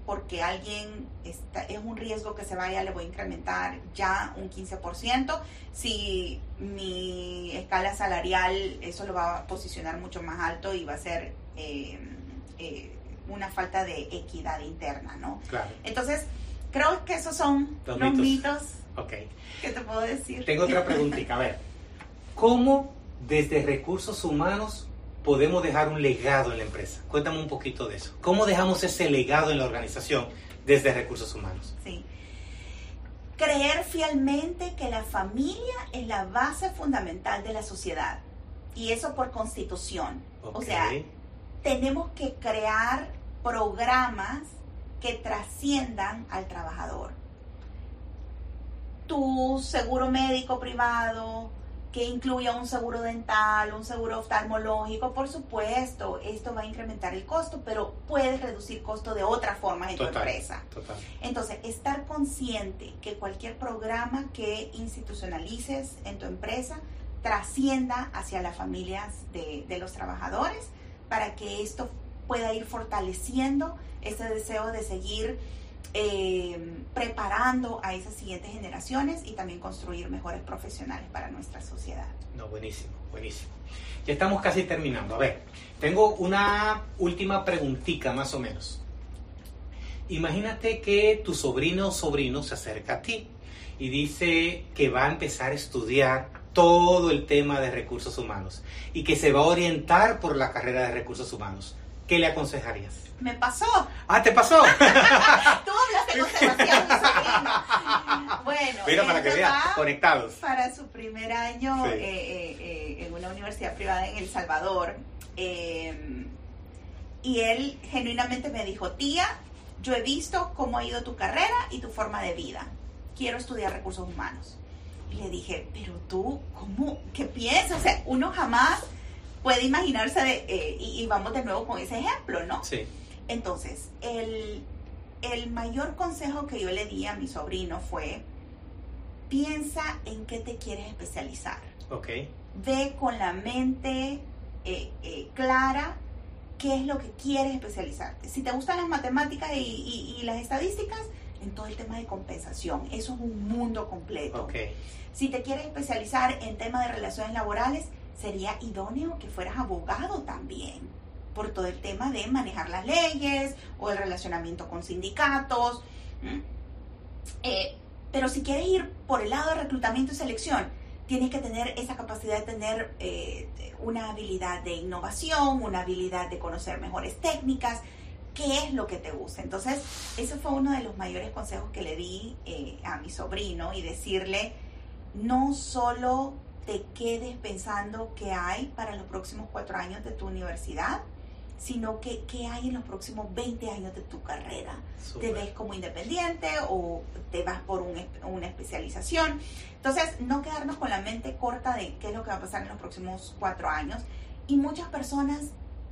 porque alguien está, es un riesgo que se vaya, le voy a incrementar ya un quince por ciento. Si mi escala salarial, eso lo va a posicionar mucho más alto y va a ser eh, eh, una falta de equidad interna, ¿no? Claro. Entonces, creo que esos son los, los mitos. mitos Okay. que te puedo decir. Tengo otra preguntita. A ver, ¿cómo desde recursos humanos podemos dejar un legado en la empresa? Cuéntame un poquito de eso. ¿Cómo dejamos ese legado en la organización desde recursos humanos? Sí. Creer fielmente que la familia es la base fundamental de la sociedad. Y eso por constitución. Okay. O sea, tenemos que crear programas que trasciendan al trabajador. Tu seguro médico privado, que incluya un seguro dental, un seguro oftalmológico, por supuesto, esto va a incrementar el costo, pero puedes reducir costo de otra forma en total, tu empresa. Total. Entonces, estar consciente que cualquier programa que institucionalices en tu empresa trascienda hacia las familias de, de los trabajadores, para que esto pueda ir fortaleciendo ese deseo de seguir Eh, preparando a esas siguientes generaciones y también construir mejores profesionales para nuestra sociedad. No, buenísimo, buenísimo. Ya estamos casi terminando. A ver, tengo una última preguntita más o menos. Imagínate que tu sobrino o sobrino se acerca a ti y dice que va a empezar a estudiar todo el tema de recursos humanos y que se va a orientar por la carrera de recursos humanos. ¿Qué le aconsejarías? Me pasó. Ah, ¿te pasó? Tú hablaste con Sebastián, mi sobrino. Bueno, mira, para que vean, conectados. Para su primer año sí. eh, eh, eh, en una universidad privada en El Salvador. Eh, y él genuinamente me dijo, tía, yo he visto cómo ha ido tu carrera y tu forma de vida. Quiero estudiar recursos humanos. Y le dije, pero tú, ¿cómo? ¿Qué piensas? O sea, uno jamás puede imaginarse, de, eh, y, y vamos de nuevo con ese ejemplo, ¿no? Sí. Entonces, el, el mayor consejo que yo le di a mi sobrino fue, piensa en qué te quieres especializar. Ok. Ve con la mente eh, eh, clara qué es lo que quieres especializarte. Si te gustan las matemáticas y, y, y las estadísticas, en todo el tema de compensación. Eso es un mundo completo. Okay. Si te quieres especializar en temas de relaciones laborales, sería idóneo que fueras abogado también, por todo el tema de manejar las leyes o el relacionamiento con sindicatos. ¿Mm? Eh, pero si quieres ir por el lado de reclutamiento y selección, tienes que tener esa capacidad de tener eh, una habilidad de innovación, una habilidad de conocer mejores técnicas. ¿Qué es lo que te gusta? Entonces, ese fue uno de los mayores consejos que le di eh, a mi sobrino, y decirle, no solo te quedes pensando qué hay para los próximos cuatro años de tu universidad, sino que qué hay en los próximos veinte años de tu carrera. Super. ¿Te ves como independiente o te vas por un, una especialización? Entonces, no quedarnos con la mente corta de qué es lo que va a pasar en los próximos cuatro años. Y muchas personas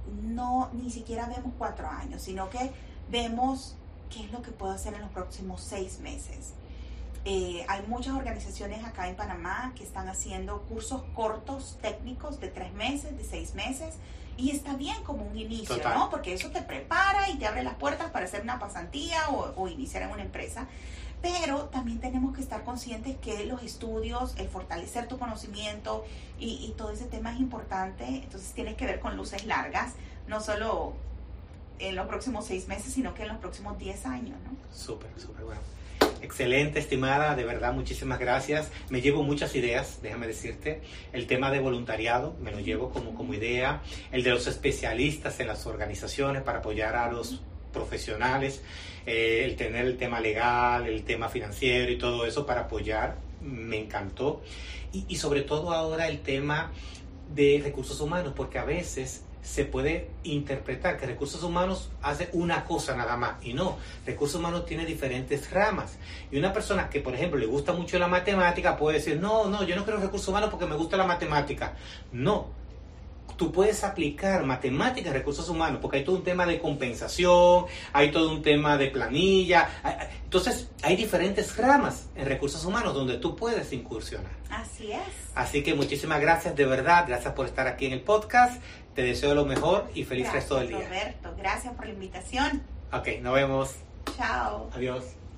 no ni siquiera vemos cuatro años, sino que vemos qué es lo que puedo hacer en los próximos seis meses. Eh, hay muchas organizaciones acá en Panamá que están haciendo cursos cortos técnicos de tres meses, de seis meses, y está bien como un inicio, Total. ¿no? Porque eso te prepara y te abre las puertas para hacer una pasantía o, o iniciar en una empresa. Pero también tenemos que estar conscientes que los estudios, el fortalecer tu conocimiento y, y todo ese tema es importante. Entonces tienes que ver con luces largas, no solo en los próximos seis meses, sino que en los próximos diez años, ¿no? Súper, súper bueno. Excelente, estimada, de verdad, muchísimas gracias. Me llevo muchas ideas, déjame decirte. El tema de voluntariado, me lo llevo como, como idea. El de los especialistas en las organizaciones para apoyar a los profesionales. Eh, el tener el tema legal, el tema financiero y todo eso para apoyar, me encantó. Y, y sobre todo ahora el tema de recursos humanos, porque a veces se puede interpretar que recursos humanos hace una cosa nada más, y no, recursos humanos tiene diferentes ramas, y una persona que por ejemplo le gusta mucho la matemática puede decir, no, no, yo no quiero recursos humanos porque me gusta la matemática. No, tú puedes aplicar matemáticas a recursos humanos, porque hay todo un tema de compensación, hay todo un tema de planilla, entonces hay diferentes ramas en recursos humanos donde tú puedes incursionar. Así es. Así que muchísimas gracias, de verdad, gracias por estar aquí en el podcast, te deseo lo mejor y feliz Gracias, resto del día. Roberto, gracias por la invitación. Ok, nos vemos. Chao. Adiós.